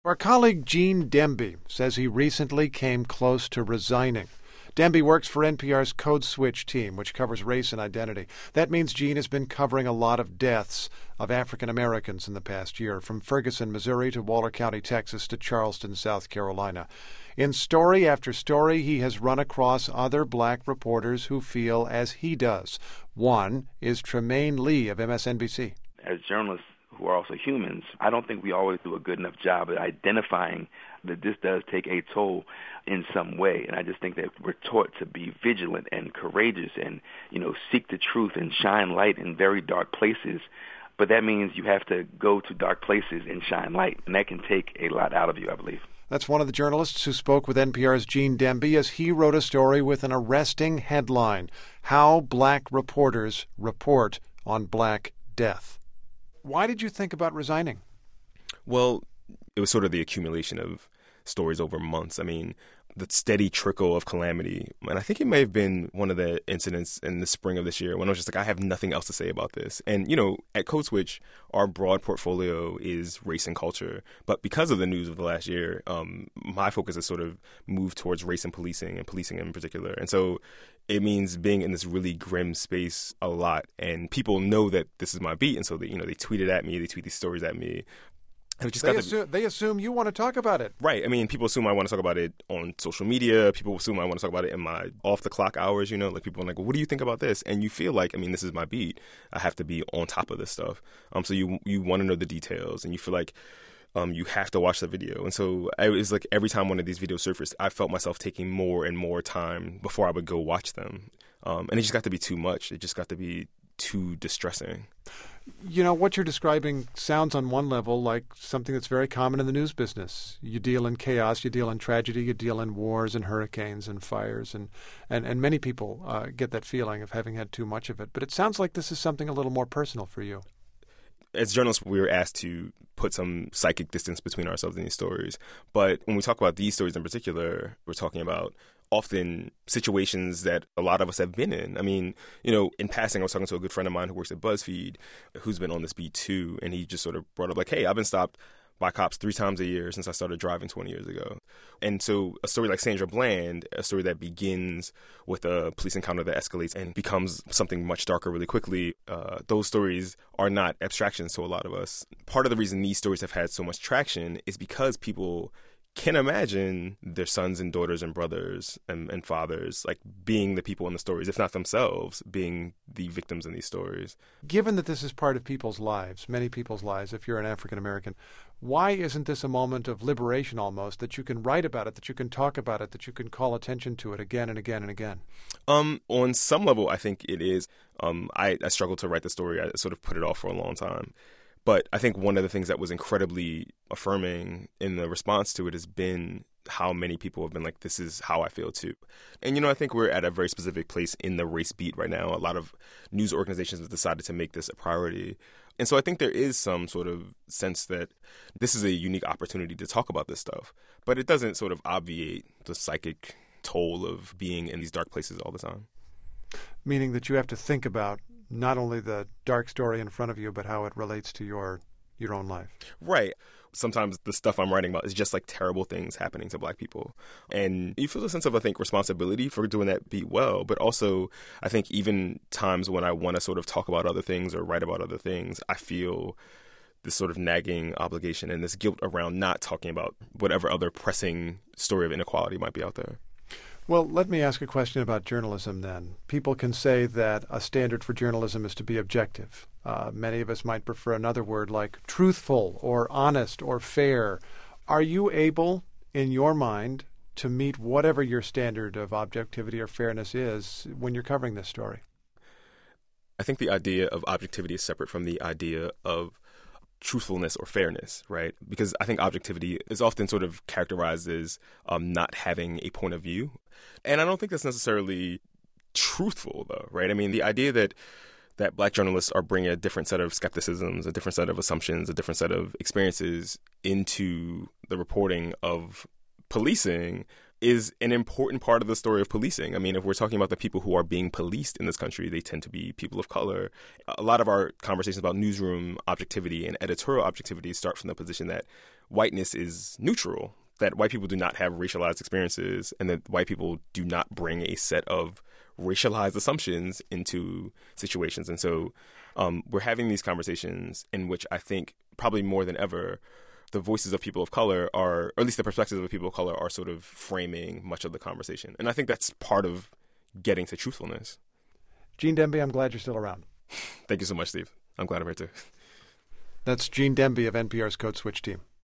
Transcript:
Our colleague Gene Demby says he recently came close to resigning. Demby works for NPR's Code Switch team, which covers race and identity. That means Gene has been covering a lot of deaths of African Americans in the past year, from Ferguson, Missouri to Waller County, Texas to Charleston, South Carolina. In story after story, he has run across other black reporters who feel as he does. One is Tremaine Lee of MSNBC. As journalists who are also humans, I don't think we always do a good enough job at identifying that this does take a toll in some way. And I just think that we're taught to be vigilant and courageous and, seek the truth and shine light in very dark places. But that means you have to go to dark places and shine light. And that can take a lot out of you, I believe. That's one of the journalists who spoke with NPR's Gene Demby as he wrote a story with an arresting headline: How Black Reporters Report on Black Death. Why did you think about resigning? Well, it was sort of the accumulation of stories over months. I mean, the steady trickle of calamity. And I think it may have been one of the incidents in the spring of this year when I was just like, I have nothing else to say about this. And, at Code Switch, our broad portfolio is race and culture. But because of the news of the last year, my focus has sort of moved towards race and policing in particular. And so it means being in this really grim space a lot. And people know that this is my beat. And so they tweet it at me. They tweet these stories at me. They assume you want to talk about it. Right. I mean, people assume I want to talk about it on social media. People assume I want to talk about it in my off-the-clock hours, Like, people are like, well, what do you think about this? And you feel like, this is my beat. I have to be on top of this stuff. So you want to know the details, and you feel like you have to watch the video. And so it was like every time one of these videos surfaced, I felt myself taking more and more time before I would go watch them. And it just got to be too much. It just got to be too distressing. What you're describing sounds on one level like something that's very common in the news business. You deal in chaos, you deal in tragedy, you deal in wars and hurricanes and fires, and many people get that feeling of having had too much of it. But it sounds like this is something a little more personal for you. As journalists, we were asked to put some psychic distance between ourselves and these stories. But when we talk about these stories in particular, we're talking about often situations that a lot of us have been in. In passing, I was talking to a good friend of mine who works at BuzzFeed, who's been on this beat too, and he just sort of brought up like, hey, I've been stopped by cops 3 times a year since I started driving 20 years ago. And so a story like Sandra Bland, a story that begins with a police encounter that escalates and becomes something much darker really quickly, those stories are not abstractions to a lot of us. Part of the reason these stories have had so much traction is because people can imagine their sons and daughters and brothers and fathers like being the people in the stories, if not themselves being the victims in these stories. Given that this is part of people's lives, many people's lives, if you're an African American, why isn't this a moment of liberation almost, that you can write about it, that you can talk about it, that you can call attention to it again and again and again? On some level, I think it is. I struggled to write the story. I sort of put it off for a long time. But I think one of the things that was incredibly affirming in the response to it has been how many people have been like, this is how I feel too. And, I think we're at a very specific place in the race beat right now. A lot of news organizations have decided to make this a priority. And so I think there is some sort of sense that this is a unique opportunity to talk about this stuff. But it doesn't sort of obviate the psychic toll of being in these dark places all the time. Meaning that you have to think about not only the dark story in front of you, but how it relates to your own life. Right. Sometimes the stuff I'm writing about is just like terrible things happening to Black people. And you feel a sense of, I think, responsibility for doing that beat well. But also, I think even times when I want to sort of talk about other things or write about other things, I feel this sort of nagging obligation and this guilt around not talking about whatever other pressing story of inequality might be out there. Well, let me ask a question about journalism then. People can say that a standard for journalism is to be objective. Many of us might prefer another word like truthful or honest or fair. Are you able, in your mind, to meet whatever your standard of objectivity or fairness is when you're covering this story? I think the idea of objectivity is separate from the idea of truthfulness or fairness, right? Because I think objectivity is often sort of characterized as not having a point of view. And I don't think that's necessarily truthful, though, right? The idea that Black journalists are bringing a different set of skepticisms, a different set of assumptions, a different set of experiences into the reporting of policing is an important part of the story of policing. If we're talking about the people who are being policed in this country, they tend to be people of color. A lot of our conversations about newsroom objectivity and editorial objectivity start from the position that whiteness is neutral, that white people do not have racialized experiences, and that white people do not bring a set of racialized assumptions into situations. And so we're having these conversations in which I think probably more than ever, the voices of people of color are, or at least the perspectives of people of color are sort of framing much of the conversation. And I think that's part of getting to truthfulness. Gene Demby, I'm glad you're still around. Thank you so much, Steve. I'm glad I'm here too. That's Gene Demby of NPR's Code Switch team.